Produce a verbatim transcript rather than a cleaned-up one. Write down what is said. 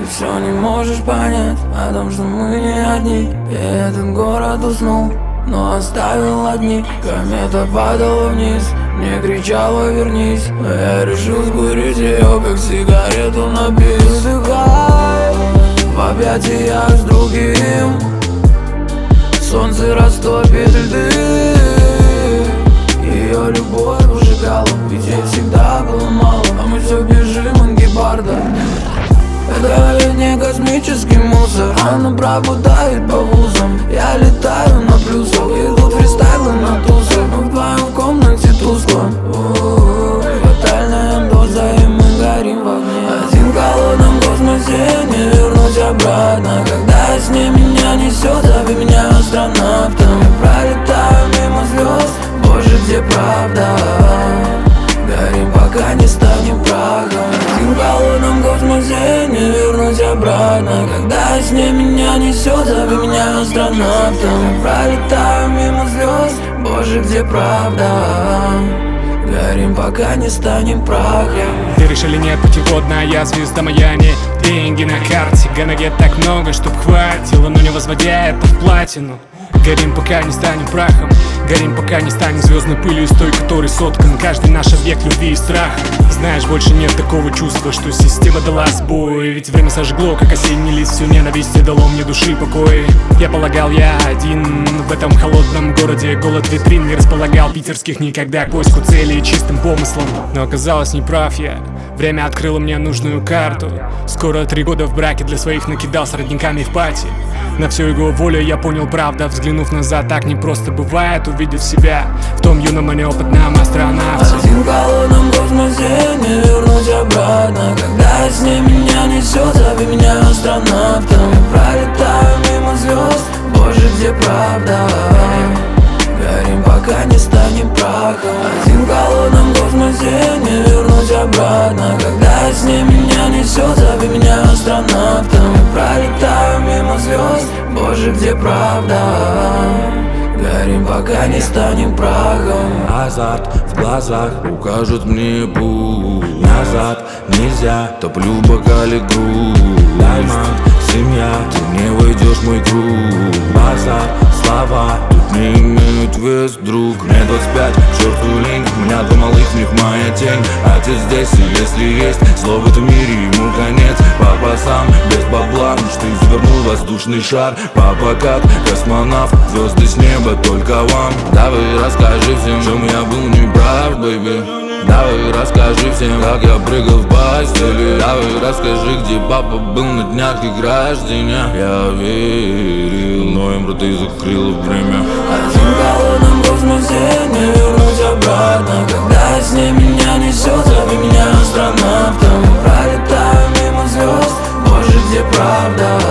Ты все не можешь понять о том, что мы не одни. И этот город уснул, но оставил одни. Комета падала вниз, не кричала вернись, но я решил сгурить ее, как сигарету на бис. Выдыхай в объятиях с другим, солнце растопит льды. Ее любовь выжигала, ведь ей всегда было мало, а мы все бежим от гепарда. Это ведь не космический мусор, она пробудает по вузам. Я летаю на плюсах, идут фристайлы на тусах. Мы вдвоем в комнате тускло, фатальная доза, и мы горим в огне. Один в холодном космосе, не вернуть обратно. Когда с ней меня несет, зови меня астронавтом. Пролетаю мимо звезд, боже, где правда? Горим, пока не станем прахом. Один в холодном космосе, не вернуть обратно. Когда с ней меня несет, зови меня астронавтом. Пролетаю мимо звезд, боже, где правда? Горим, пока не станем прахом. Веришь или нет, путеводная звезда моя, не деньги на карте. Ганнеге так много, чтоб хватило, но не возводя это в платину. Горим, пока не станем прахом. Горим, пока не станем звездной пылью, из той, которой соткан каждый наш объект любви и страха. Знаешь, больше нет такого чувства, что система дала сбой. Ведь время сожгло, как осенний лист, всю ненависть и дало мне души покой. Я полагал, я один в этом холодном городе. Голод витрин не располагал питерских никогда к поиску цели и чистым помыслом. Но оказалось, не прав я. Время открыло мне нужную карту. Скоро три года в браке для своих накидал с родниками в пати. На всю его волю я понял, правда. Взглянув назад, так не просто бывает, увидев себя в том юном и неопытном астронавте. Один в холодном космосе, не вернуть обратно. Когда с ней меня несет, зови меня астронавтом. Пролетаю мимо звезд, боже, где правда? Горим, пока не станем прахом. Один в холодном космосе, не вернуть обратно. Когда с ней меня несет, зови меня астронавтом. Пролетаю мимо звезд, боже, где правда? Горим, пока не станем прахом. Азарт в глазах укажут мне путь. Назад нельзя, топлю в бокале грудь. Даймонд, семья, ты не войдешь в мой круг. Базар, слова, тут не имеют вес, друг. Мне двадцать пять, черту лень, у меня два малых, в них моя тень. Отец здесь, и если есть зло в этом мире, ему конец. Папа сам, без бабла, мечты завернул воздушный шар. Папа как космонавт, звезды с неба только вам. Давай расскажи всем, в чем я был неправ, бэйби. Давай расскажи всем, как я прыгал в постели. Давай расскажи, где папа был на днях их рождения. Я верил, но им рты закрыло время. Один в холодном космосе, не вернуть обратно. Когда с ней меня несет, зови меня астронавтом. Пролетаю мимо звезд, боже, где правда?